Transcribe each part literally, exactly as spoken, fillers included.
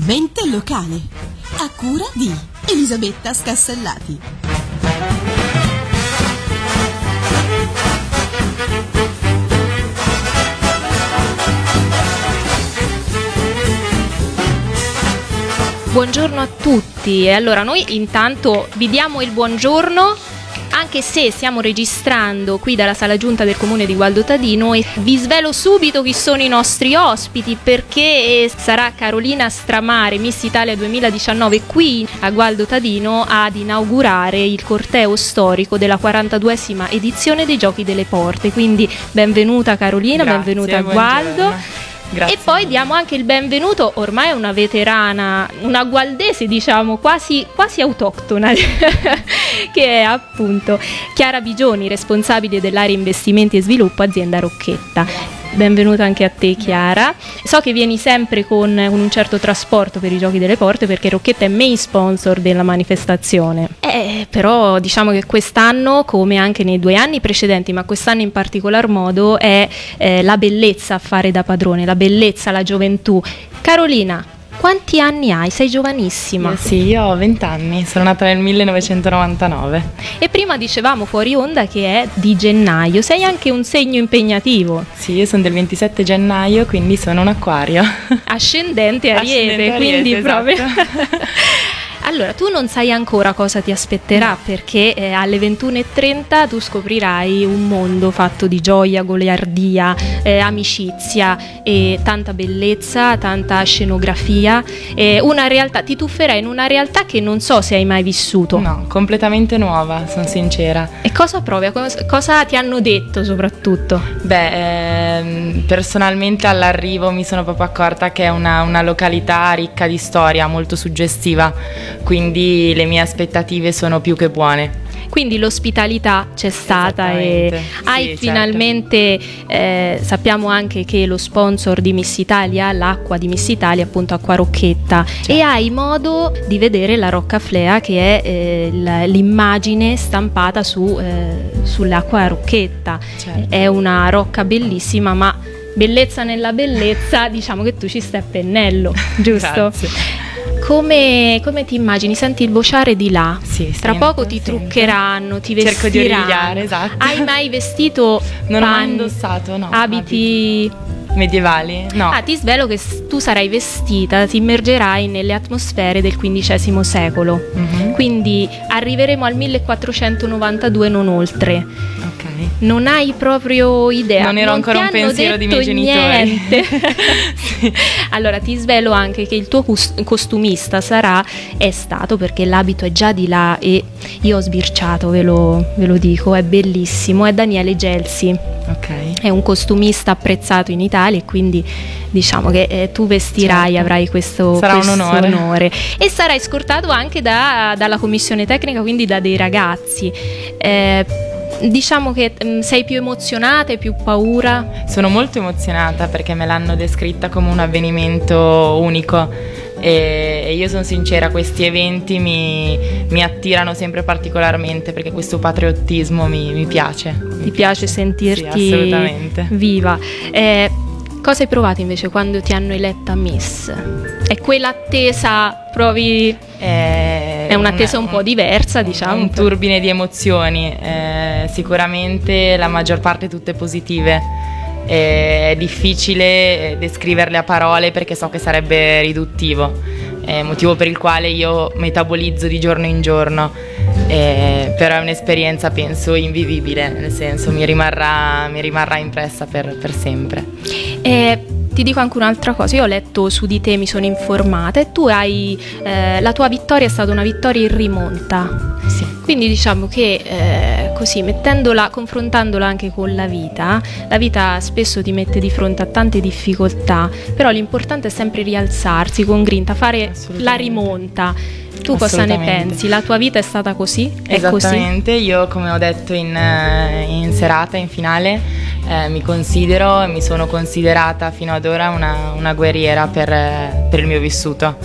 Mente locale, a cura di Elisabetta Scassellati. Buongiorno a tutti. E allora noi intanto vi diamo il buongiorno, anche se stiamo registrando qui dalla sala giunta del comune di Gualdo Tadino, e vi svelo subito chi sono i nostri ospiti, perché sarà Carolina Stramare, Miss Italia duemiladiciannove, qui a Gualdo Tadino ad inaugurare il corteo storico della quarantaduesima edizione dei Giochi delle Porte. Quindi benvenuta Carolina, Grazie, benvenuta a Gualdo. Grazie. E poi diamo anche il benvenuto, ormai è una veterana, una gualdese diciamo quasi, quasi autoctona, che è appunto Chiara Bigioni, responsabile dell'area investimenti e sviluppo azienda Rocchetta. Benvenuta anche a te Chiara. So che vieni sempre con, con un certo trasporto per i Giochi delle Porte, perché Rocchetta è main sponsor della manifestazione. Eh, però diciamo che quest'anno, come anche nei due anni precedenti, ma quest'anno in particolar modo, è eh, la bellezza a fare da padrone, la bellezza, la gioventù. Carolina, quanti anni hai? Sei giovanissima. Eh sì, io ho venti anni, sono nata nel millenovecentonovantanove. E prima dicevamo fuori onda che è di gennaio, sei anche un segno impegnativo. Sì, io sono del ventisette gennaio, quindi sono un acquario. Ascendente Ariete, Ascendente quindi Ariete, proprio... esatto. Allora, tu non sai ancora cosa ti aspetterà, no, perché eh, alle ventuno e trenta tu scoprirai un mondo fatto di gioia, goliardia, eh, amicizia e tanta bellezza, tanta scenografia, eh, una realtà, ti tufferai in una realtà che non so se hai mai vissuto. No, completamente nuova, sono sincera. E cosa provi? Cosa, cosa ti hanno detto soprattutto? Beh, ehm, personalmente all'arrivo mi sono proprio accorta che è una, una località ricca di storia, molto suggestiva. Quindi le mie aspettative sono più che buone. Quindi l'ospitalità c'è stata e hai sì, finalmente, certo. eh, sappiamo anche che lo sponsor di Miss Italia, l'acqua di Miss Italia, appunto Acqua Rocchetta, certo. E hai modo di vedere la Rocca Flea, che è eh, l'immagine stampata su, eh, sull'Acqua Rocchetta, certo. È una rocca bellissima, ma bellezza nella bellezza, diciamo che tu ci stai a pennello, giusto? Grazie. Come, come ti immagini? Senti il vociare di là? Sì, tra sento, poco ti sento. Cerco truccheranno, ti di vestiranno. origliare, esatto. Hai mai vestito non pan- ho mai indossato, no. abiti... abiti medievali? No. Ah, ti svelo che tu sarai vestita, ti immergerai nelle atmosfere del quindicesimo secolo. Mm-hmm. Quindi arriveremo al millequattrocentonovantadue, non oltre. Ok. Non hai proprio idea. Non ero non ancora un pensiero di miei genitori. Sì. Allora ti svelo anche che il tuo costumista sarà, è stato, perché l'abito è già di là e io ho sbirciato, ve lo, ve lo dico, è bellissimo, è Daniele Gelsi. Ok. È un costumista apprezzato in Italia e quindi diciamo che eh, tu vestirai, certo. Avrai questo, sarà questo un onore. onore e sarai scortato anche da, dalla commissione tecnica, quindi da dei ragazzi. Eh, diciamo che mh, sei più emozionata, hai più paura? Sono molto emozionata perché me l'hanno descritta come un avvenimento unico. E io sono sincera, questi eventi mi, mi attirano sempre particolarmente perché questo patriottismo mi, mi piace. Ti mi piace, piace sentirti sì, assolutamente viva. Eh, cosa hai provato invece quando ti hanno eletta Miss? È quell'attesa, provi... È, è un'attesa una, un po' diversa, diciamo. Un turbine di emozioni, eh, sicuramente la maggior parte tutte positive. È difficile descriverle a parole perché so che sarebbe riduttivo, è motivo per il quale io metabolizzo di giorno in giorno, eh, però è un'esperienza penso invivibile, nel senso mi rimarrà, mi rimarrà impressa per, per sempre. Eh, ti dico anche un'altra cosa, io ho letto su di te, mi sono informata e tu hai, eh, la tua vittoria è stata una vittoria in rimonta. Sì. Quindi diciamo che eh, così, mettendola, confrontandola anche con la vita, la vita spesso ti mette di fronte a tante difficoltà, però l'importante è sempre rialzarsi con grinta, fare la rimonta. Tu cosa ne pensi? La tua vita è stata così? È Esattamente, così? Io come ho detto in, in serata, in finale, eh, mi considero e mi sono considerata fino ad ora una, una guerriera per, per il mio vissuto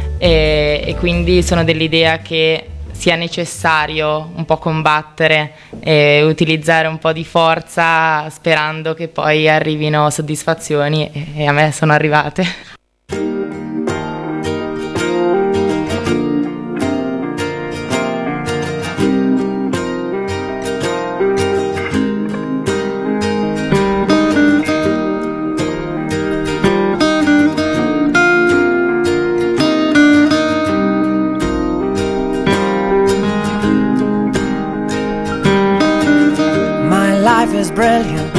e, e quindi sono dell'idea che sia necessario un po' combattere e utilizzare un po' di forza sperando che poi arrivino soddisfazioni e, e a me sono arrivate. life is brilliant.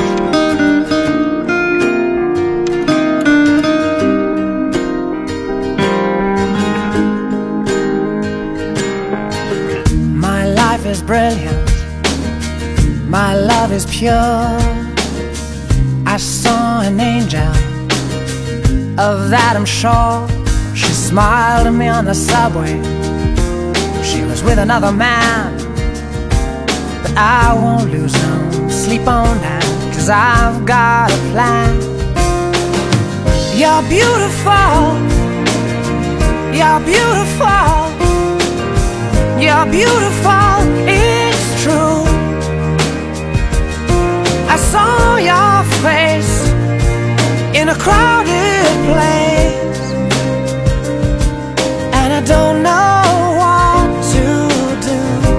My life is brilliant. My love is pure. I saw an angel, of that I'm sure. She smiled at me on the subway. She was with another man, but I won't lose no sleep on that, 'cause I've got a plan. You're beautiful. You're beautiful. You're beautiful. It's true. I saw your face in a crowded place, and I don't know what to do,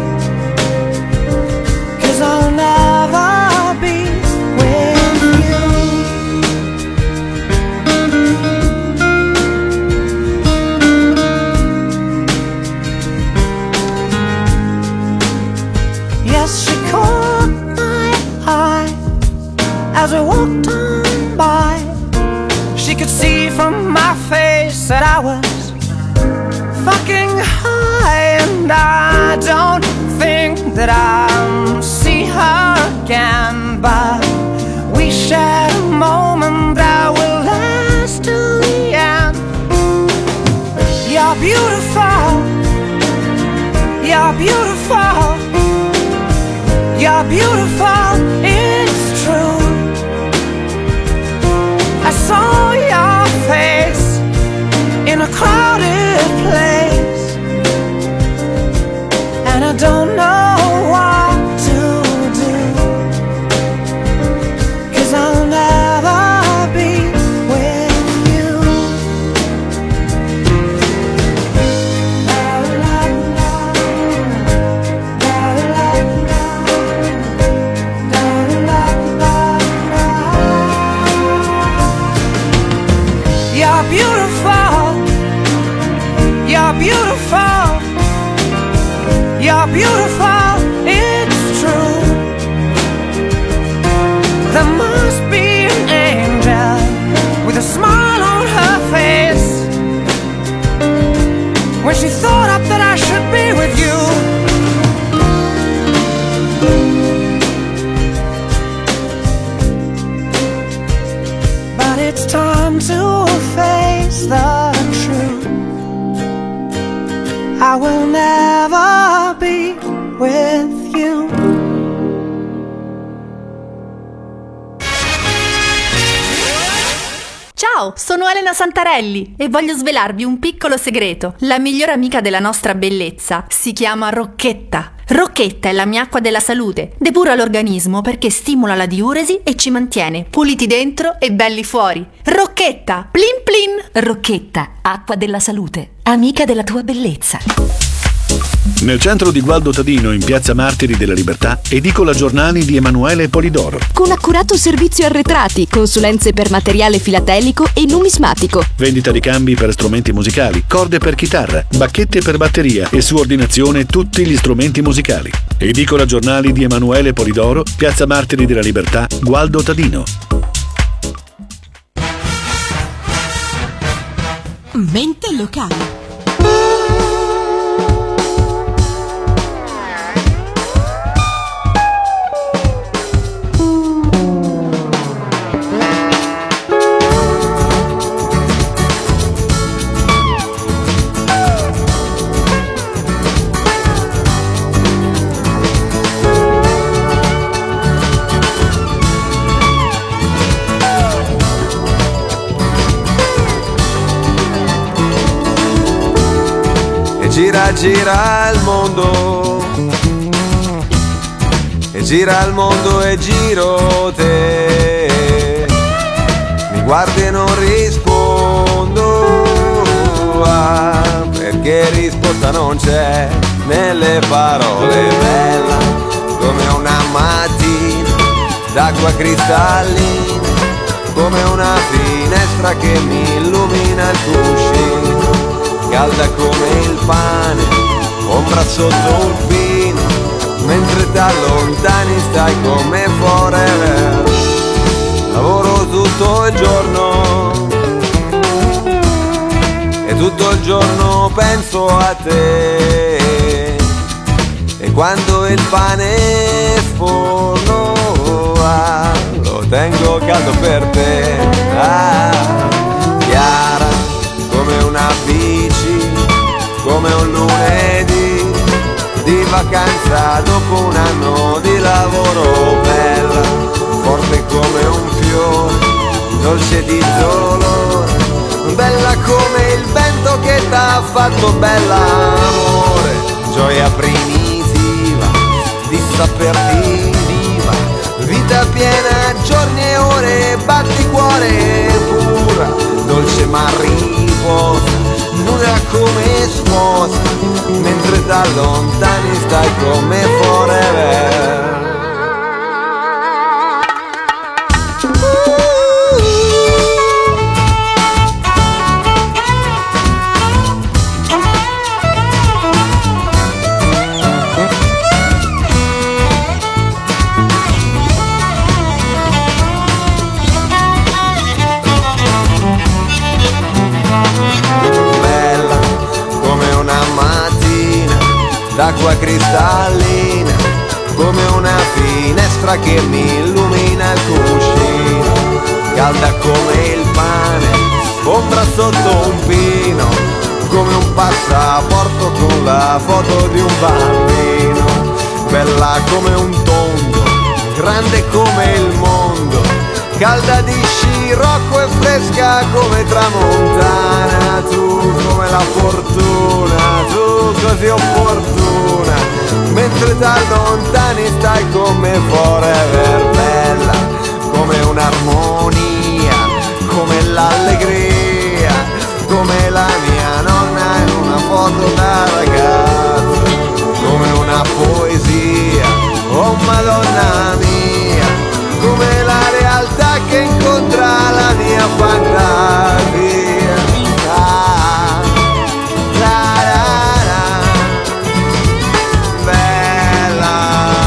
'cause I'll never be with you. Yes, she caught my eye as we walked on by. She could see from my face that I was fucking high, and I don't think that I'll see her again, but we shared a moment that will last till the end. You're beautiful. You're beautiful. You're beautiful. It's true. I saw your face in a crowded place, and I don't know what to do, 'cause I'll never be with you. La, la, la. La, la, la. La, la, la. You're beautiful. You're beautiful. You're beautiful. It's true. There must be an angel with a smile on her face when she thought up that I should be with you. But it's time to face the truth. I will never be with you. Ciao, sono Elena Santarelli e voglio svelarvi un piccolo segreto. La migliore amica della nostra bellezza si chiama Rocchetta. Rocchetta è la mia acqua della salute. Depura l'organismo perché stimola la diuresi e ci mantiene puliti dentro e belli fuori. Rocchetta, plin plin. Rocchetta, acqua della salute, amica della tua bellezza. Nel centro di Gualdo Tadino, in piazza Martiri della Libertà, edicola giornali di Emanuele Polidoro. Con accurato servizio arretrati, consulenze per materiale filatelico e numismatico. Vendita di cambi per strumenti musicali, corde per chitarra, bacchette per batteria e su ordinazione tutti gli strumenti musicali. Edicola giornali di Emanuele Polidoro, piazza Martiri della Libertà, Gualdo Tadino. Mente locale. Gira, gira il mondo, e gira il mondo e giro te. Mi guardi e non rispondo, ah, perché risposta non c'è nelle parole. Bella come una mattina d'acqua cristallina, come una finestra che mi illumina il cuscino, calda come il pane, ombra sotto un pino, mentre ti allontani stai come forever. Lavoro tutto il giorno e tutto il giorno penso a te, e quando il pane forno va lo tengo caldo per te. Ah, chiara come una bici, come un lunedì di vacanza dopo un anno di lavoro. Bella, forte come un fiore, dolce di dolore, bella come il vento che t'ha fatto bella, amore, gioia primitiva di saperti viva, vita piena, giorni e ore, batti cuore pura, dolce ma riposa, nuda come sposa, mentre t'allontani stai come forever. D'acqua cristallina, come una finestra che mi illumina il cuscino, calda come il pane, ombra sotto un pino, come un passaporto con la foto di un bambino, bella come un tondo, grande come il mondo, calda di scirocco e fresca come tramontana, tu come la fortuna, tu così opportuna, mentre t'allontani stai come forever, bella come un'armonia, come l'allegria, come la mia nonna in una foto da ragazza, come una poesia, oh Madonna mia, come la realtà che incontra la mia fantasia. Ah, la, la, la, bella.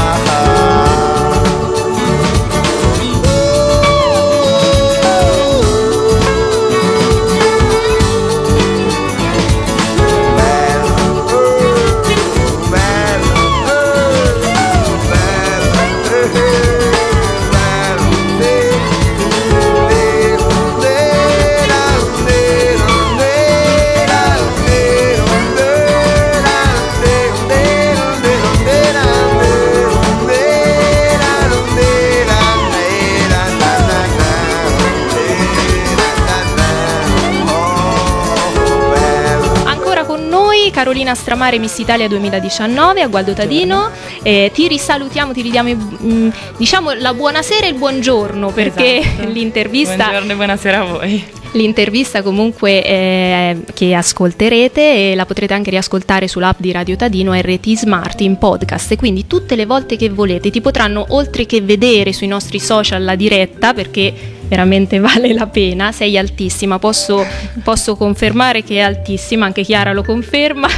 Carolina Stramare, Miss Italia duemiladiciannove, a Gualdo Tadino. Eh, ti risalutiamo, ti ridiamo mh, diciamo la buonasera e il buongiorno, perché esatto. l'intervista buongiorno e buonasera a voi. L'intervista comunque eh, che ascolterete, e la potrete anche riascoltare sull'app di Radio Tadino R T Smart in podcast, e quindi tutte le volte che volete ti potranno, oltre che vedere sui nostri social la diretta, perché veramente vale la pena. Sei altissima, posso, posso confermare che è altissima, anche Chiara lo conferma.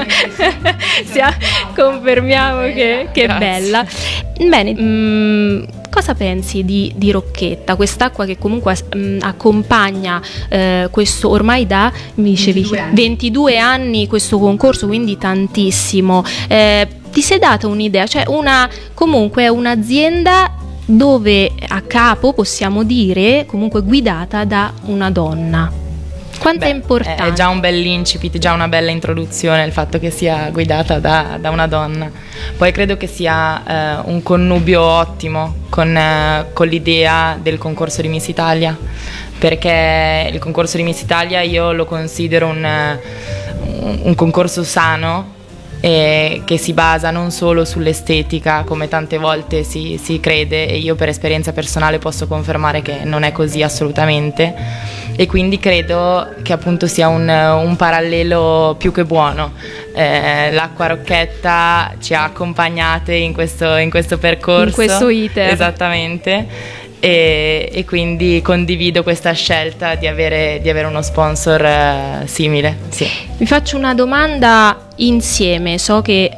Confermiamo che, che è bella. Bene, mh, cosa pensi di, di Rocchetta, quest'acqua che comunque mh, accompagna eh, questo ormai da, mi dicevi, ventidue anni. ventidue anni questo concorso, quindi tantissimo. Eh, ti sei data un'idea, cioè una, comunque è un'azienda dove a capo, possiamo dire, comunque guidata da una donna. Quanto Beh, è importante? È già un bell'incipit, già una bella introduzione il fatto che sia guidata da, da una donna. Poi credo che sia eh, un connubio ottimo con, eh, con l'idea del concorso di Miss Italia, perché il concorso di Miss Italia io lo considero un, un, un concorso sano, e che si basa non solo sull'estetica come tante volte si, si crede, e io per esperienza personale posso confermare che non è così assolutamente, e quindi credo che appunto sia un, un parallelo più che buono. Eh, l'acqua Rocchetta ci ha accompagnate in questo, in questo percorso, in questo iter, esattamente. E, e quindi condivido questa scelta di avere, di avere uno sponsor eh, simile. Sì. Vi faccio una domanda insieme, so che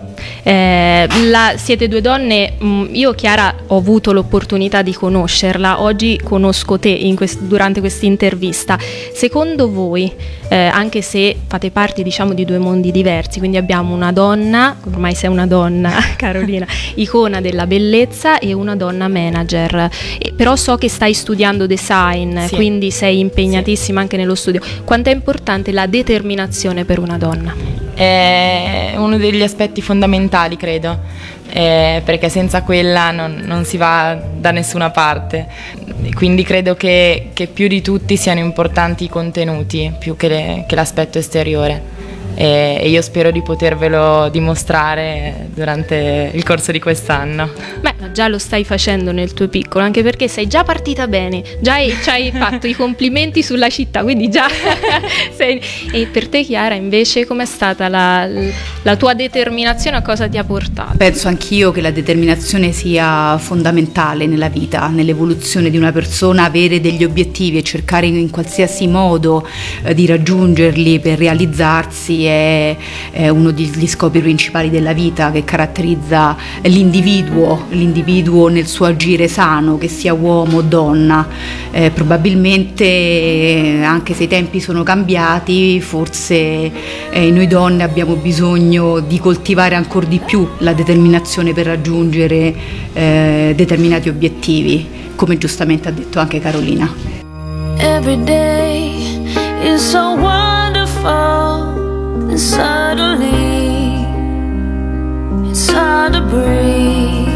Eh, la, siete due donne, mh, io Chiara ho avuto l'opportunità di conoscerla, oggi conosco te in quest- durante questa intervista. Secondo voi, eh, anche se fate parte diciamo di due mondi diversi, quindi abbiamo una donna, ormai sei una donna Carolina, icona della bellezza, e una donna manager, e, però so che stai studiando design, sì. Quindi sei impegnatissima sì. anche nello studio. Quanto è importante la determinazione per una donna? È uno degli aspetti fondamentali, credo, eh, perché senza quella non, non si va da nessuna parte. Quindi credo che, che più di tutti siano importanti i contenuti, più che, le, che l'aspetto esteriore. E, e io spero di potervelo dimostrare durante il corso di quest'anno. Beh, già lo stai facendo nel tuo piccolo, anche perché sei già partita bene, già hai, ci hai fatto i complimenti sulla città, quindi già sei... E per te Chiara invece com'è stata la, la tua determinazione, a cosa ti ha portato? Penso anch'io che la determinazione sia fondamentale nella vita, nell'evoluzione di una persona, avere degli obiettivi e cercare in qualsiasi modo eh, di raggiungerli per realizzarsi è, è uno degli scopi principali della vita, che caratterizza l'individuo, l'individuo nel suo agire sano, che sia uomo o donna. Eh, probabilmente, anche se i tempi sono cambiati, forse eh, noi donne abbiamo bisogno di coltivare ancora di più la determinazione per raggiungere eh, determinati obiettivi, come giustamente ha detto anche Carolina. Every day is so wonderful. And suddenly it's hard to breathe.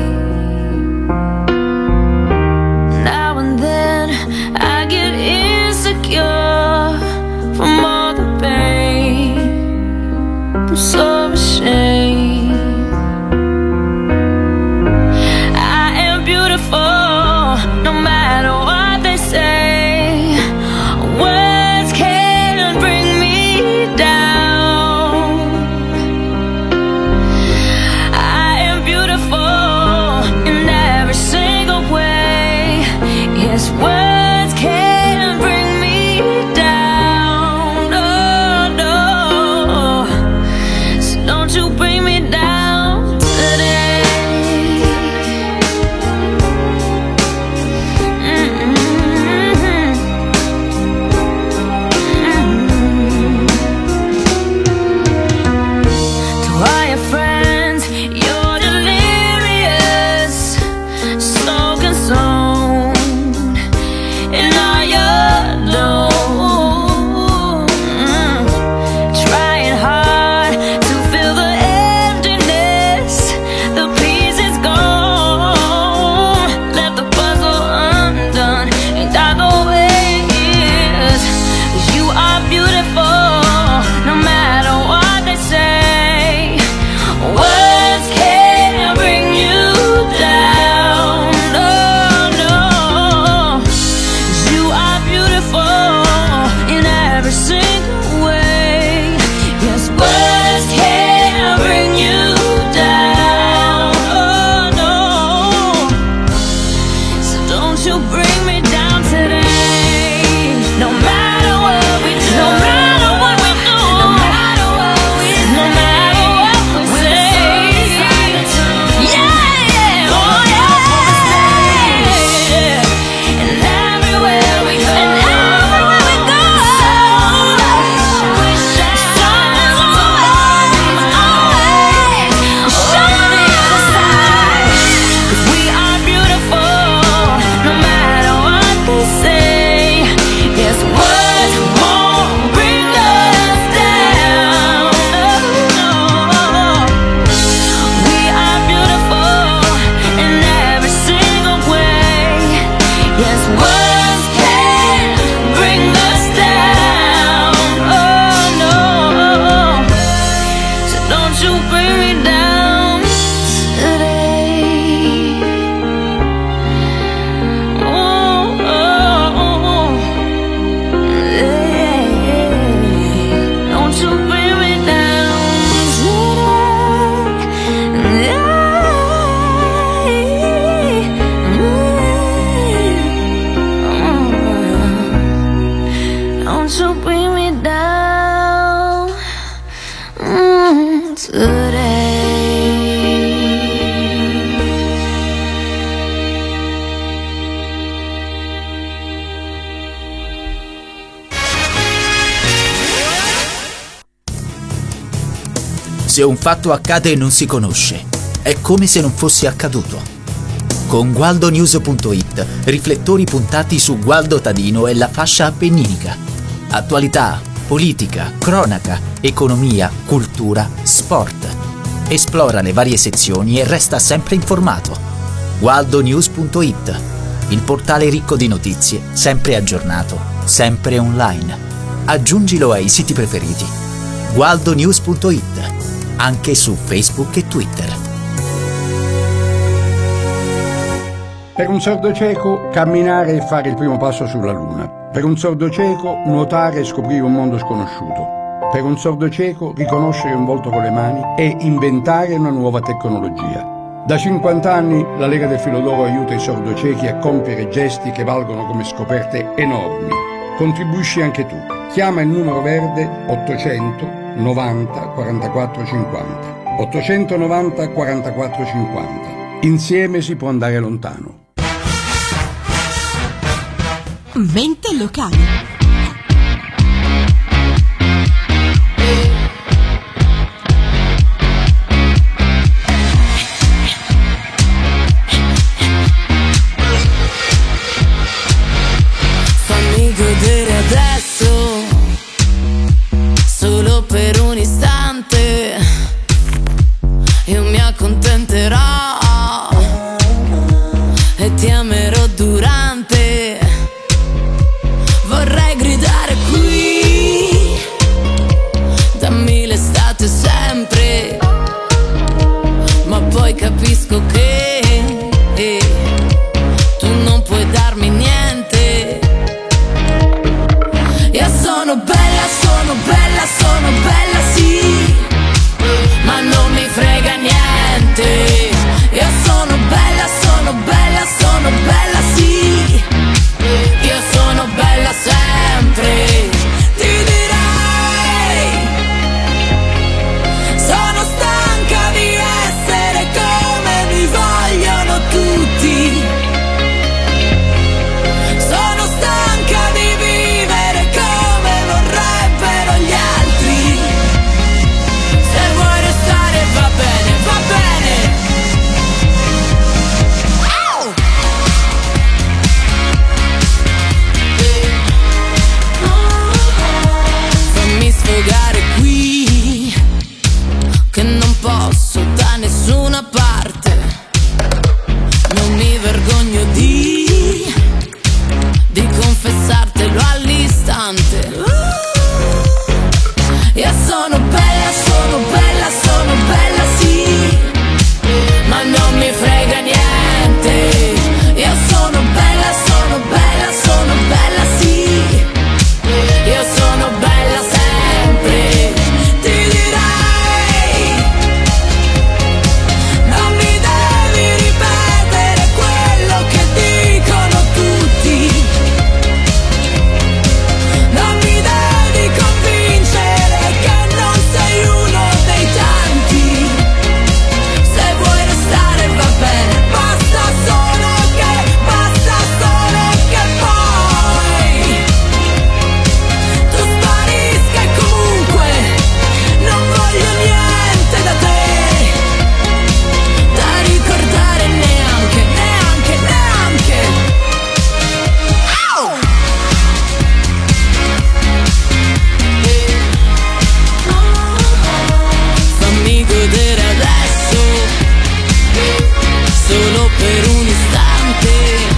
Now and then I get insecure from all the pain. I'm so ashamed. I am beautiful no matter what they say. Words can't bring me down. I am beautiful Se un fatto accade e non si conosce, è come se non fosse accaduto. Con gualdonews punto it, riflettori puntati su Gualdo Tadino e la fascia appenninica. Attualità, politica, cronaca, economia, cultura, sport. Esplora le varie sezioni e resta sempre informato. gualdonews punto it, il portale ricco di notizie, sempre aggiornato, sempre online. Aggiungilo ai siti preferiti. gualdonews punto it, anche su Facebook e Twitter. Per un sordo cieco, camminare e fare il primo passo sulla Luna. Per un sordo cieco, nuotare e scoprire un mondo sconosciuto. Per un sordo cieco, riconoscere un volto con le mani e inventare una nuova tecnologia. Da cinquanta anni la Lega del Filo d'Oro aiuta i sordociechi a compiere gesti che valgono come scoperte enormi. Contribuisci anche tu. Chiama il numero verde ottocento novanta quarantaquattro cinquanta. ottocento novanta quarantaquattro cinquanta. Insieme si può andare lontano. Mente locale. Fammi godere adesso, solo per un istante, io mi accontenterò e ti amerò durante. Vorrei gridare qui, dammi l'estate sempre, ma poi capisco che eh, tu non puoi darmi niente. Io sono bella, sono bella, sono bella sì, ma non mi frega niente. Io sono bella, sono bella, sono bella sì, io sono bella sempre. Ti direi, sono stanca di essere come mi vogliono tutti. Sono stanca di vivere come vorrebbero gli altri. Se vuoi restare va bene, va bene. Au! Fammi sfogare qui, che non posso da nessuna parte. Non mi vergogno di, di confessartelo all'istante. Io sono bella, sono bella, sono bella sì, ma non mi frega niente. Io sono bella, sono bella, sono bella sì, io sono bella sempre. Ti direi, non mi devi ripetere quello che dicono tutti. Non mi devi convincere che non sei uno dei tanti. Se vuoi restare va bene, basta solo che, basta solo che poi tu sparisca e comunque non voglio niente da te, da ricordare neanche, neanche, neanche. Au! Fammi godere adesso, solo per un istante.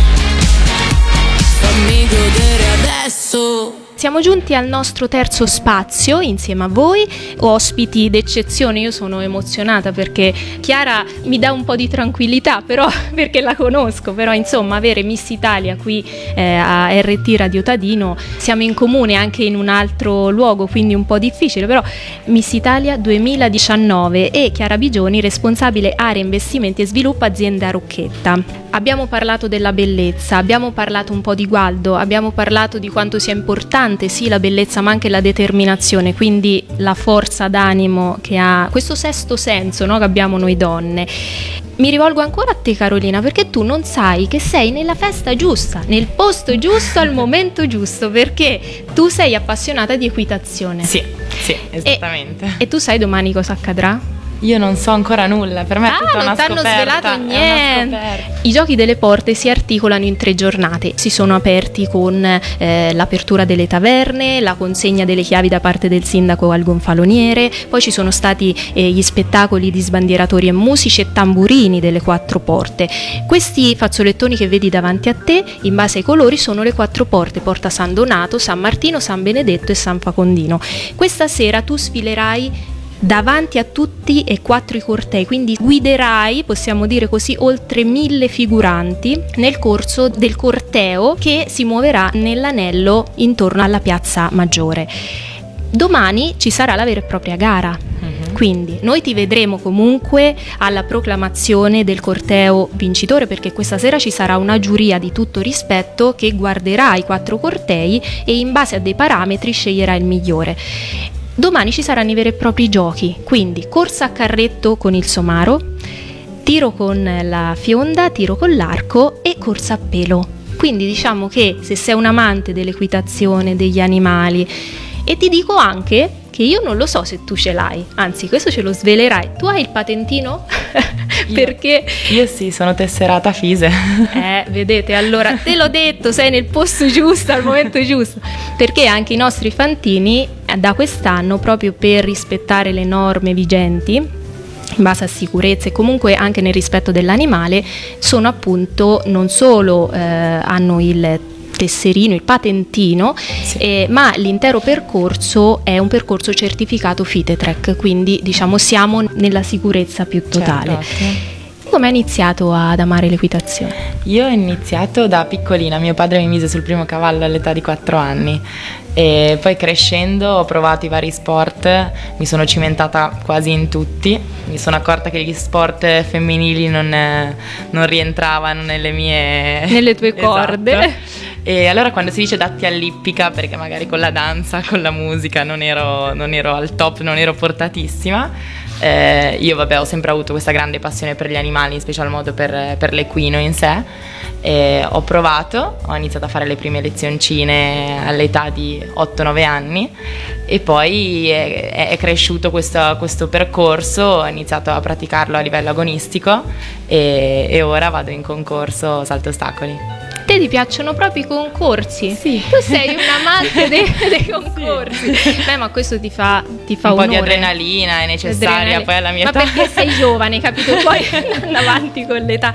Fammi godere adesso. Siamo giunti al nostro terzo spazio insieme a voi, ospiti d'eccezione. Io sono emozionata perché Chiara mi dà un po' di tranquillità, però perché la conosco, però insomma avere Miss Italia qui eh, a R T Radio Tadino, siamo in comune anche in un altro luogo, quindi un po' difficile, però Miss Italia duemiladiciannove e Chiara Bigioni, responsabile area investimenti e sviluppo azienda Rocchetta. Abbiamo parlato della bellezza, abbiamo parlato un po' di Gualdo, abbiamo parlato di quanto sia importante sì la bellezza ma anche la determinazione, quindi la forza d'animo che ha, questo sesto senso, no, che abbiamo noi donne. Mi rivolgo ancora a te Carolina, perché tu non sai che sei nella festa giusta, nel posto giusto, al momento giusto, perché tu sei appassionata di equitazione. Sì, sì, esattamente. E, e tu sai domani cosa accadrà? Io non so ancora nulla, per me è ah, tutta una scoperta. Ah, non t'hanno svelato niente. I giochi delle porte si articolano in tre giornate. Si sono aperti con eh, l'apertura delle taverne, la consegna delle chiavi da parte del sindaco al gonfaloniere, poi ci sono stati eh, gli spettacoli di sbandieratori e musici e tamburini delle quattro porte. Questi fazzolettoni che vedi davanti a te, in base ai colori, sono le quattro porte: Porta San Donato, San Martino, San Benedetto e San Facondino. Questa sera tu sfilerai davanti a tutti e quattro i cortei, quindi guiderai, possiamo dire così, oltre mille figuranti nel corso del corteo che si muoverà nell'anello intorno alla piazza Maggiore. Domani ci sarà la vera e propria gara, uh-huh. Quindi noi ti vedremo comunque alla proclamazione del corteo vincitore, perché questa sera ci sarà una giuria di tutto rispetto che guarderà i quattro cortei e in base a dei parametri sceglierà il migliore. Domani ci saranno i veri e propri giochi, quindi corsa a carretto con il somaro, tiro con la fionda, tiro con l'arco e corsa a pelo. Quindi diciamo che se sei un amante dell'equitazione, degli animali, e ti dico anche che io non lo so se tu ce l'hai, anzi questo ce lo svelerai. Tu hai il patentino? Perché io sì, sono tesserata Fise. Eh, vedete, allora te l'ho detto, sei nel posto giusto al momento giusto, perché anche i nostri fantini da quest'anno, proprio per rispettare le norme vigenti in base a sicurezza e comunque anche nel rispetto dell'animale, sono appunto non solo eh, hanno il tesserino, il patentino, sì. eh, ma l'intero percorso è un percorso certificato Fitetrek, quindi diciamo siamo nella sicurezza più totale. Certo. Come hai iniziato ad amare l'equitazione? Io ho iniziato da piccolina, mio padre mi mise sul primo cavallo all'età di quattro anni e poi crescendo ho provato i vari sport, mi sono cimentata quasi in tutti, mi sono accorta che gli sport femminili non, non rientravano nelle mie... nelle tue esatto. corde. E allora quando si dice datti all'ippica, perché magari con la danza, con la musica non ero, non ero al top, non ero portatissima, eh, io vabbè ho sempre avuto questa grande passione per gli animali, in special modo per, per l'equino in sé, e ho provato, ho iniziato a fare le prime lezioncine all'età di otto nove anni e poi è, è cresciuto questo, questo percorso, ho iniziato a praticarlo a livello agonistico e, e ora vado in concorso salto ostacoli. Te ti piacciono proprio i concorsi? Sì. Tu sei un amante dei, dei concorsi. Sì. Beh, ma questo ti fa, ti fa un onore. po' di adrenalina è necessaria adrenalina. Poi alla mia ma età. Ma perché sei giovane, capito? Poi andando avanti con l'età.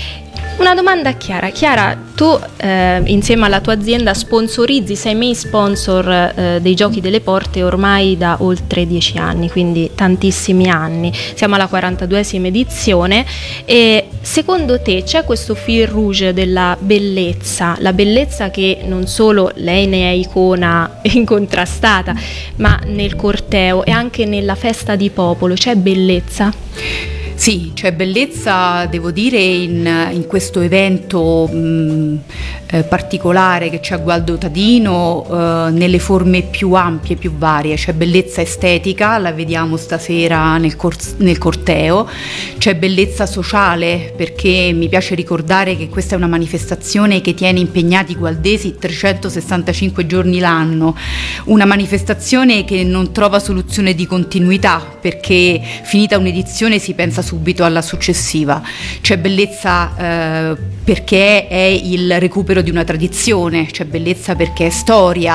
Una domanda a Chiara. Chiara, tu eh, insieme alla tua azienda sponsorizzi, sei main sponsor eh, dei Giochi delle Porte ormai da oltre dieci anni, quindi tantissimi anni. Siamo alla quarantaduesima edizione e secondo te c'è questo fil rouge della bellezza, la bellezza che non solo lei ne è icona incontrastata, ma nel corteo e anche nella festa di popolo, c'è bellezza? Sì, c'è bellezza, devo dire, in, in questo evento mh, eh, particolare che c'è a Gualdo Tadino, eh, nelle forme più ampie, più varie. C'è bellezza estetica, la vediamo stasera nel, cor- nel corteo, c'è bellezza sociale, perché mi piace ricordare che questa è una manifestazione che tiene impegnati i gualdesi trecentosessantacinque giorni l'anno, una manifestazione che non trova soluzione di continuità, perché finita un'edizione si pensa subito alla successiva. C'è bellezza eh, perché è il recupero di una tradizione, c'è bellezza perché è storia,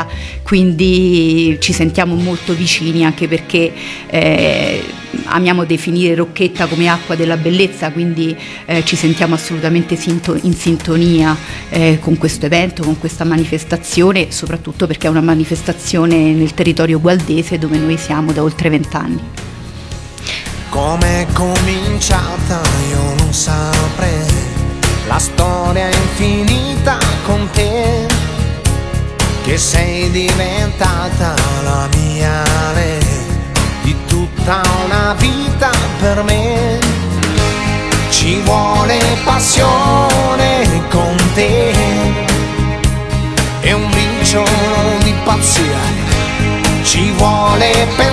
quindi ci sentiamo molto vicini, anche perché eh, amiamo definire Rocchetta come acqua della bellezza, quindi eh, ci sentiamo assolutamente sinto- in sintonia eh, con questo evento, con questa manifestazione, soprattutto perché è una manifestazione nel territorio gualdese dove noi siamo da oltre vent'anni. Come è cominciata io non saprei, la storia è infinita con te, che sei diventata la mia re, di tutta una vita per me. Ci vuole passione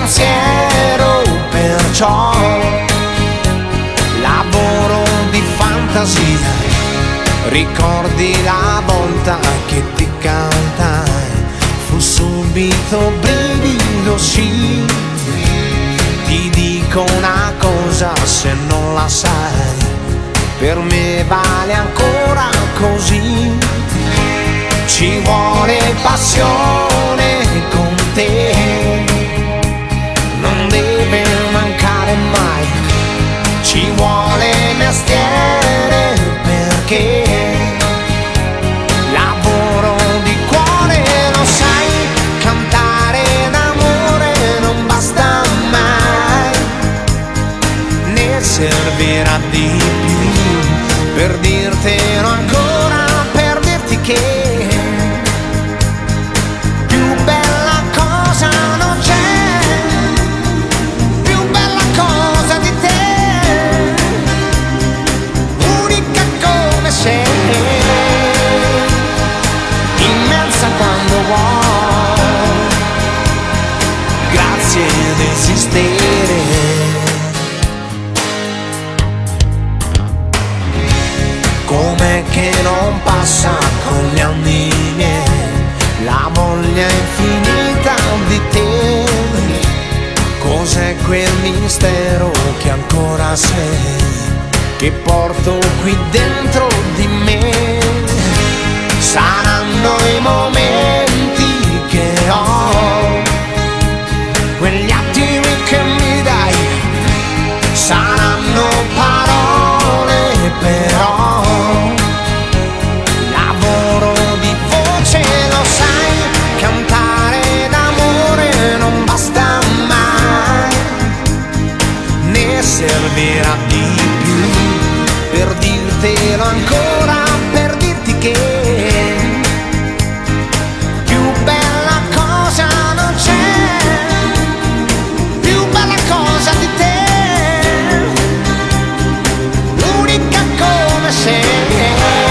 pensiero, perciò lavoro di fantasia. Ricordi la volta che ti cantai, fu subito brivido, sì. Ti dico una cosa se non la sai, per me vale ancora così. Ci vuole passione con te, non deve mancare mai. Ci vuole mestiere perché lavoro di cuore, lo sai, cantare d'amore non basta mai, ne servirà di più per dirtelo ancora, per dirti che più bella cosa non c'è, più bella cosa di te, unica come sei, immensa quando vuoi, grazie ad esistere. Com'è che non passa con gli anni miei la voglia infinita di te? Cos'è quel mistero che ancora sei, che porto qui dentro di me? Saranno i momenti che ho, quegli attimi che mi dai, saranno parole però. Lavoro di voce, lo sai, cantare d'amore non basta mai, ne servirà di più per dirtelo ancora, per dirti che più bella cosa non c'è, più bella cosa di te, unica come sei,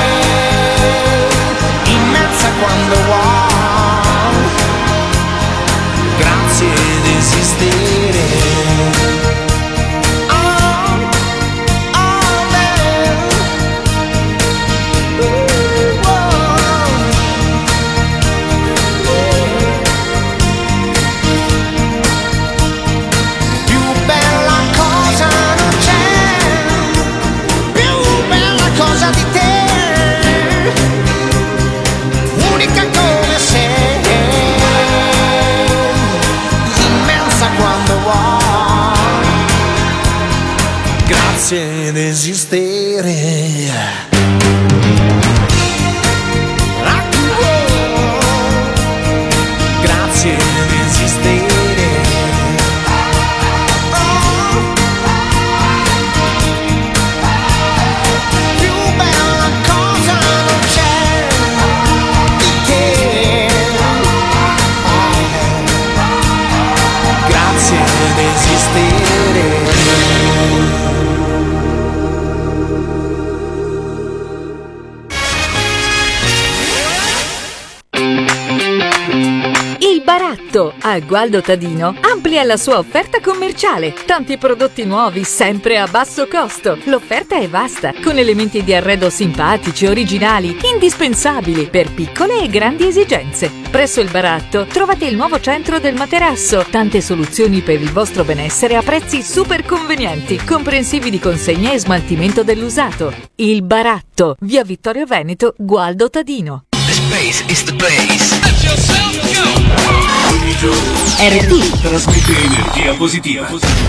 immensa quando vuoi, grazie ad esistere. Grazie ad esistere. Grazie ad esistere. Più bella cosa non c'è di te. Grazie ad esistere. Baratto a Gualdo Tadino amplia la sua offerta commerciale. Tanti prodotti nuovi sempre a basso costo. L'offerta è vasta, con elementi di arredo simpatici, originali, indispensabili per piccole e grandi esigenze. Presso il Baratto trovate il nuovo centro del materasso, tante soluzioni per il vostro benessere a prezzi super convenienti, comprensivi di consegna e smaltimento dell'usato. Il Baratto, via Vittorio Veneto, Gualdo Tadino. Space is the place. R T trasmette energia positiva.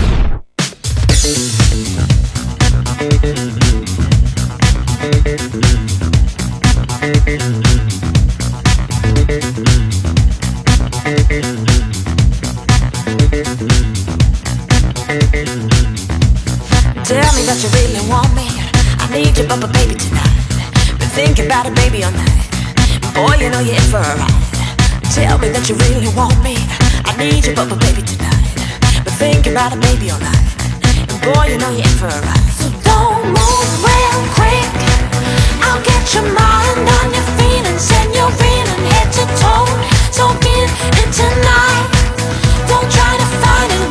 Tell me that you really want me. I need you, but baby tonight. Been thinking about it, baby, all night. Boy, you know you're in for a ride. Tell me that you really want me. I need you, but baby tonight. Been thinking about it, baby, all night. And boy, you know you're in for a ride. So don't move real quick. I'll get your mind on your feelings and you're feeling head to toe. So get in tonight. Don't try to find it.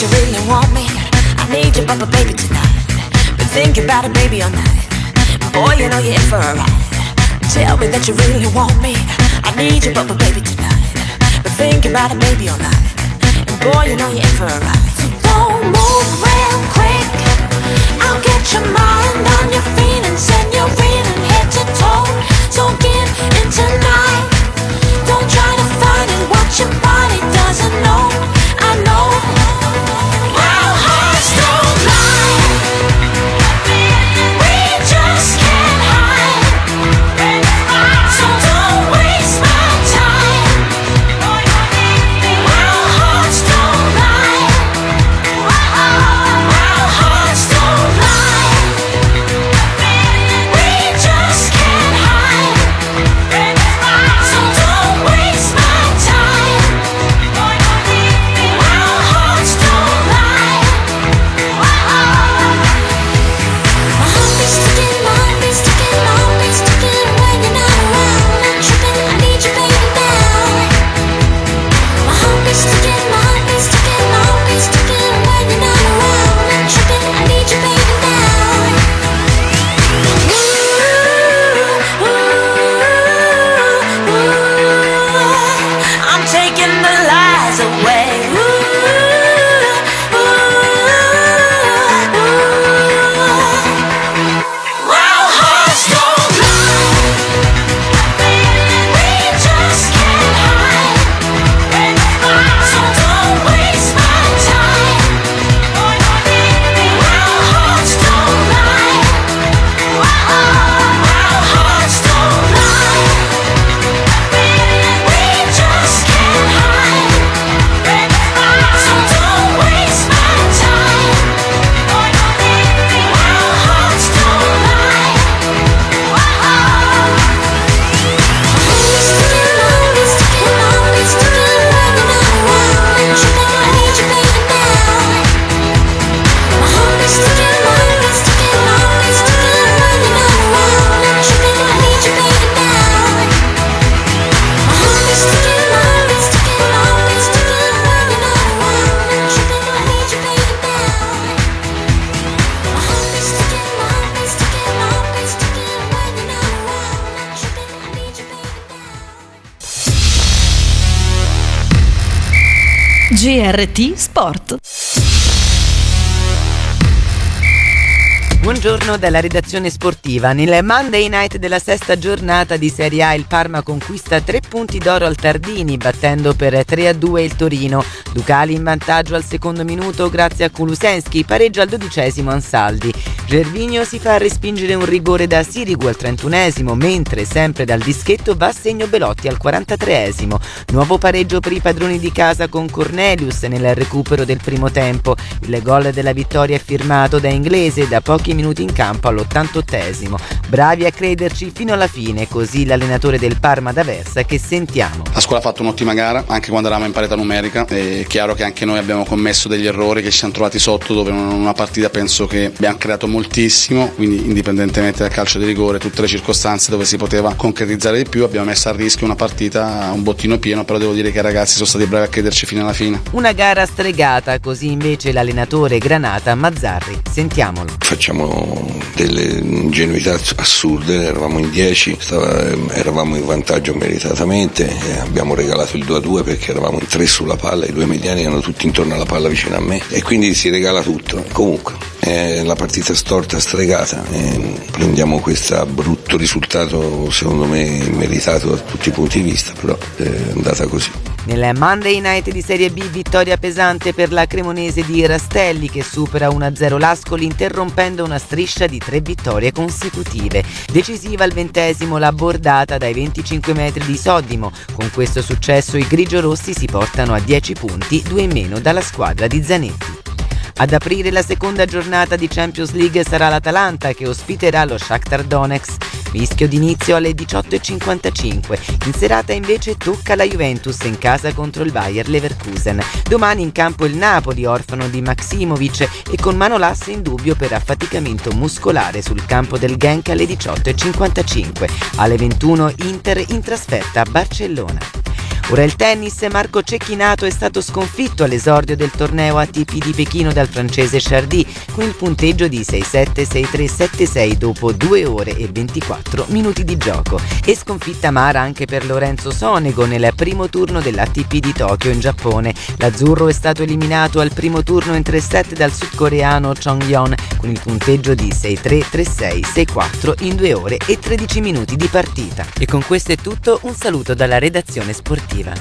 that you really want me. I need you, Papa, baby, tonight. Been thinking about it, baby, all night. Boy, you know you're in for a ride. Tell me that you really want me. I need you, Papa, baby, tonight. Been thinking about it, baby, all night. And boy, you know you're in for a ride. So don't move real quick. I'll get your mind on your feet and send you reeling head to toe. So give in tonight. Don't try to find it what your body doesn't know. I know. Our hearts don't lie. We just can't hide. So don't waste my time. Our hearts don't lie. Our hearts don't lie. We just can't hide. So don't waste my time. Our hearts don't lie. My heart beats ticking, my heart beats ticking, my heart beats ticking when you're not around. I'm tripping, I need you, baby, now. My heart beats ticking, my heart beats ticking, my heart beats ticking when you're not around. I'm tripping, I need you, baby, now. Ooh, ooh, ooh. I'm taking the lies away. Ooh, ooh, ooh. Our hearts don't lie. We just can't hide. So don't waste my time. Our hearts don't lie. Our hearts don't lie. We just can't hide. So don't waste my time. Our hearts don't lie. G R T Sport. Buongiorno dalla redazione sportiva. Nel Monday Night della sesta giornata di Serie A il Parma conquista tre punti d'oro al Tardini, battendo per tre a due il Torino. Ducali in vantaggio al secondo minuto grazie a Kulusevski, pareggia al dodicesimo Ansaldi. Gervinho si fa respingere un rigore da Sirigu al trentunesimo, mentre sempre dal dischetto va a segno Belotti al quarantatreesimo. Nuovo pareggio per i padroni di casa con Cornelius nel recupero del primo tempo. Il gol della vittoria è firmato da Inglese da pochi minuti in campo all'ottantottesimo. Bravi a crederci fino alla fine, così l'allenatore del Parma d'Aversa che sentiamo. La squadra ha fatto un'ottima gara, anche quando eravamo in parità numerica. È chiaro che anche noi abbiamo commesso degli errori, che ci siamo trovati sotto, dove in una partita penso che abbiamo creato moltissimo, quindi indipendentemente dal calcio di rigore, tutte le circostanze dove si poteva concretizzare di più, abbiamo messo a rischio una partita un bottino pieno, però devo dire che i ragazzi sono stati bravi a crederci fino alla fine. Una gara stregata, così invece l'allenatore Granata Mazzarri, sentiamolo. Facciamo delle ingenuità assurde, eravamo in dieci, stava, eravamo in vantaggio meritatamente, e abbiamo regalato il due a due perché eravamo in tre sulla palla, i due mediani erano tutti intorno alla palla vicino a me e quindi si regala tutto. Comunque è la partita storta, stregata, e prendiamo questo brutto risultato, secondo me meritato da tutti i punti di vista, però è andata così. Nel Monday Night di Serie B vittoria pesante per la cremonese di Rastelli che supera uno a zero l'Ascoli interrompendo una striscia di tre vittorie consecutive. Decisiva al ventesimo la bordata dai venticinque metri di Soddimo. Con questo successo i grigiorossi si portano a dieci punti, due in meno dalla squadra di Zanetti. Ad aprire la seconda giornata di Champions League sarà l'Atalanta che ospiterà lo Shakhtar Donetsk. Fischio d'inizio alle diciotto e cinquantacinque. In serata invece tocca la Juventus in casa contro il Bayer Leverkusen. Domani in campo il Napoli, orfano di Maksimovic e con Manolas in dubbio per affaticamento muscolare sul campo del Genk alle diciotto e cinquantacinque. Alle ventuno Inter in trasferta a Barcellona. Ora il tennis, Marco Cecchinato è stato sconfitto all'esordio del torneo A T P di Pechino dal francese Chardy con il punteggio di sei sette, sei tre, sette sei dopo due ore e ventiquattro minuti di gioco. E sconfitta amara anche per Lorenzo Sonego nel primo turno dell'A T P di Tokyo in Giappone. L'azzurro è stato eliminato al primo turno in tre set dal sudcoreano Chong-yeon con il punteggio di sei tre, tre sei, sei quattro in due ore e tredici minuti di partita. E con questo è tutto, un saluto dalla redazione sportiva.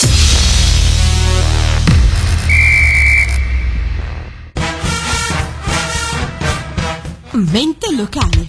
Mente locale.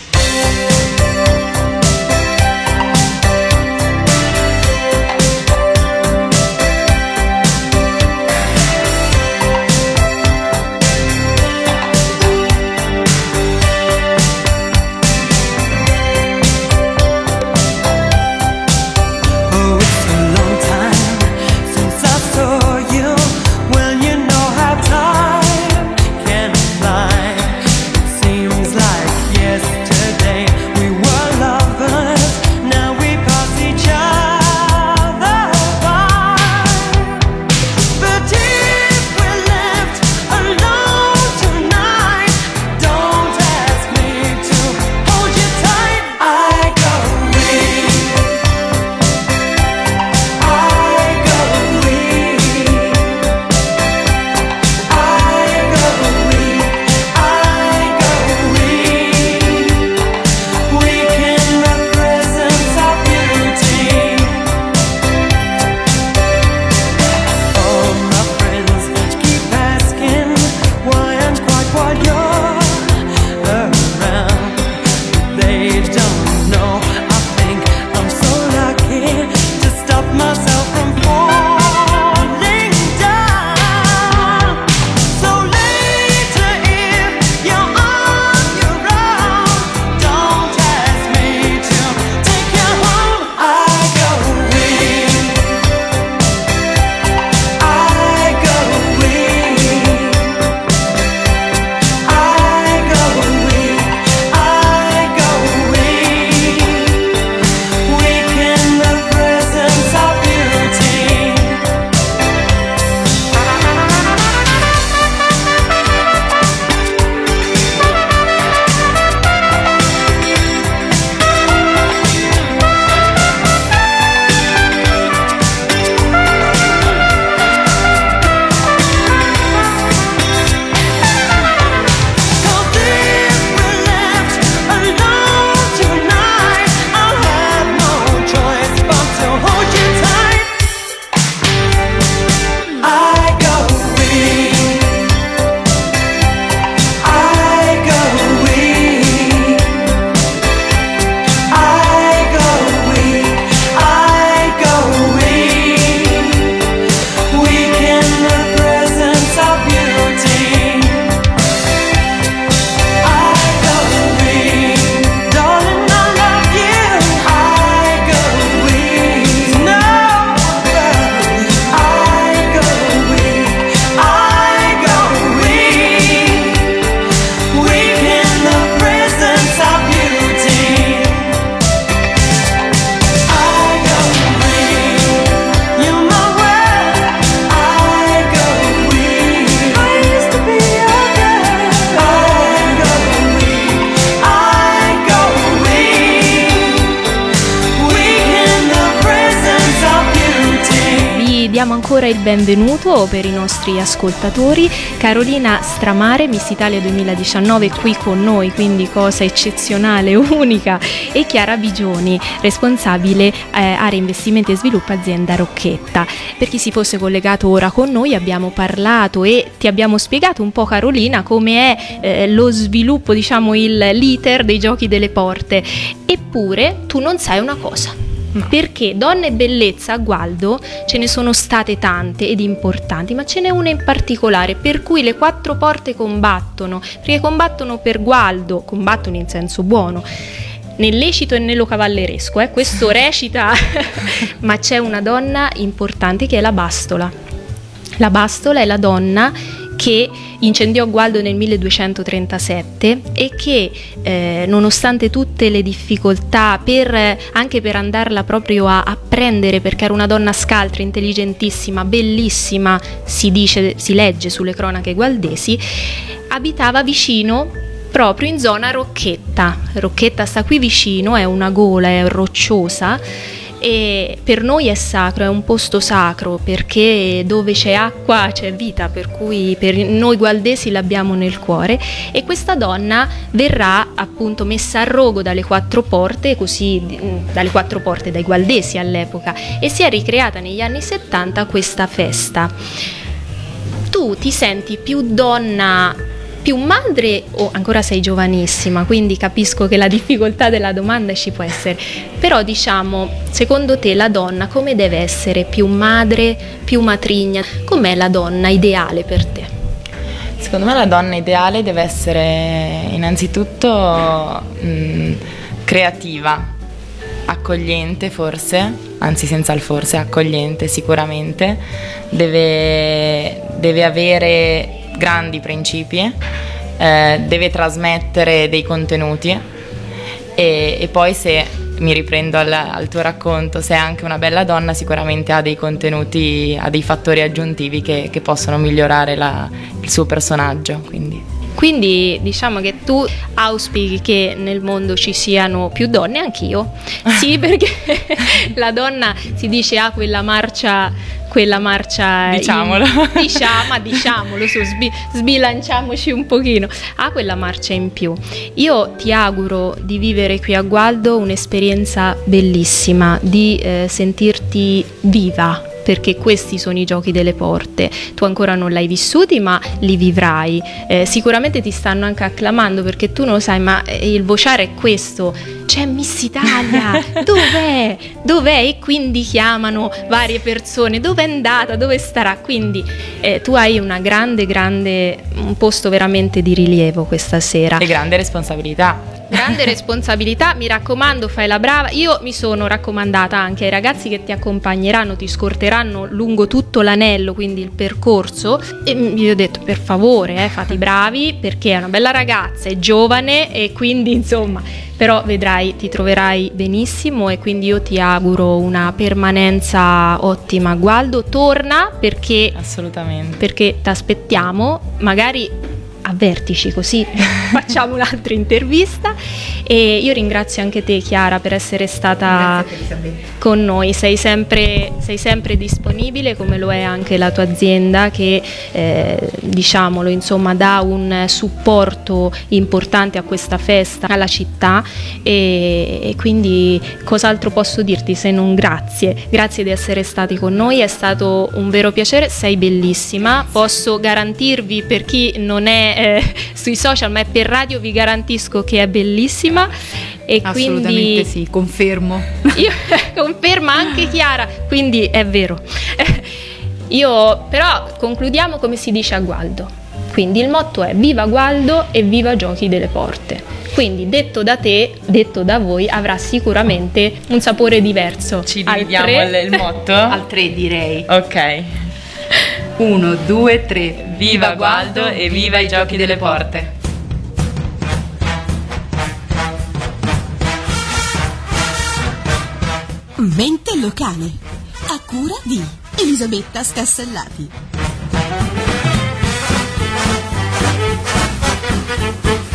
diamo ancora il benvenuto per i nostri ascoltatori. Carolina Stramare, Miss Italia duemiladiciannove, qui con noi, quindi cosa eccezionale, unica, e Chiara Bigioni, responsabile eh, area investimenti e sviluppo azienda Rocchetta. Per chi si fosse collegato ora con noi, abbiamo parlato e ti abbiamo spiegato un po', Carolina, come è eh, lo sviluppo, diciamo il l'iter dei giochi delle porte. Eppure tu non sai una cosa. No. Perché donne e bellezza a Gualdo ce ne sono state tante ed importanti, ma ce n'è una in particolare per cui le quattro porte combattono, perché combattono per Gualdo, combattono in senso buono, nel lecito e nello cavalleresco, eh? Questo recita, ma c'è una donna importante che è la Bastola. La Bastola è la donna che incendiò Gualdo nel milleduecentotrentasette e che eh, nonostante tutte le difficoltà per, anche per andarla proprio a apprendere, perché era una donna scaltra, intelligentissima, bellissima, si dice, si legge sulle cronache gualdesi, abitava vicino proprio in zona Rocchetta. Rocchetta sta qui vicino, è una gola, è rocciosa, e per noi è sacro, è un posto sacro, perché dove c'è acqua c'è vita, per cui per noi gualdesi l'abbiamo nel cuore. E questa donna verrà appunto messa a rogo dalle quattro porte, così dalle quattro porte dai gualdesi all'epoca, e si è ricreata negli anni settanta questa festa. Tu ti senti più donna, più madre, o ancora sei giovanissima, quindi capisco che la difficoltà della domanda ci può essere, però diciamo, secondo te la donna come deve essere? Più madre, più matrigna? Com'è la donna ideale per te? Secondo me la donna ideale deve essere innanzitutto mh, creativa, accogliente forse, anzi senza il forse, accogliente sicuramente, deve, deve avere grandi principi, eh, deve trasmettere dei contenuti e, e poi, se mi riprendo al, al tuo racconto, se è anche una bella donna sicuramente ha dei contenuti, ha dei fattori aggiuntivi che, che possono migliorare la, il suo personaggio, quindi. Quindi diciamo che tu auspichi che nel mondo ci siano più donne, anch'io, sì, perché la donna si dice ha ah, quella marcia, quella marcia, diciamolo, in, diciamo, diciamolo, su, sbi, sbilanciamoci un pochino, ha ah, quella marcia in più. Io ti auguro di vivere qui a Gualdo un'esperienza bellissima, di eh, sentirti viva, perché questi sono i giochi delle porte. Tu ancora non l'hai vissuti, ma li vivrai. Eh, sicuramente ti stanno anche acclamando, perché tu non lo sai, ma il vociare è questo: c'è Miss Italia, dov'è? Dov'è? E quindi chiamano varie persone: dove è andata? Dove starà? Quindi eh, tu hai una grande, grande, un posto veramente di rilievo questa sera. E grande responsabilità. Grande responsabilità, mi raccomando, fai la brava. Io mi sono raccomandata anche ai ragazzi che ti accompagneranno, ti scorteranno lungo tutto l'anello, quindi il percorso, e vi ho detto per favore eh, fate i bravi, perché è una bella ragazza, è giovane, e quindi insomma, però vedrai, ti troverai benissimo, e quindi io ti auguro una permanenza ottima a Gualdo. Torna, perché assolutamente, perché ti aspettiamo, magari avvertici, così facciamo un'altra intervista. E io ringrazio anche te, Chiara, per essere stata con noi. Sei sempre, sei sempre disponibile, come lo è anche la tua azienda, che eh, diciamolo, insomma, dà un supporto importante a questa festa, alla città, e, e quindi cos'altro posso dirti se non grazie. Grazie di essere stati con noi, è stato un vero piacere, sei bellissima. Posso garantirvi, per chi non è Eh, sui social ma è per radio, vi garantisco che è bellissima, e assolutamente quindi sì, confermo. Io conferma anche Chiara, quindi è vero. Io però concludiamo come si dice a Gualdo, quindi il motto è viva Gualdo e viva Giochi delle Porte. Quindi detto da te, detto da voi, avrà sicuramente un sapore diverso. Ci dividiamo il, il motto? Al tre direi. Ok. Uno, due, tre. Viva Gualdo e viva i Giochi delle Porte. Mente locale, a cura di Elisabetta Scassellati.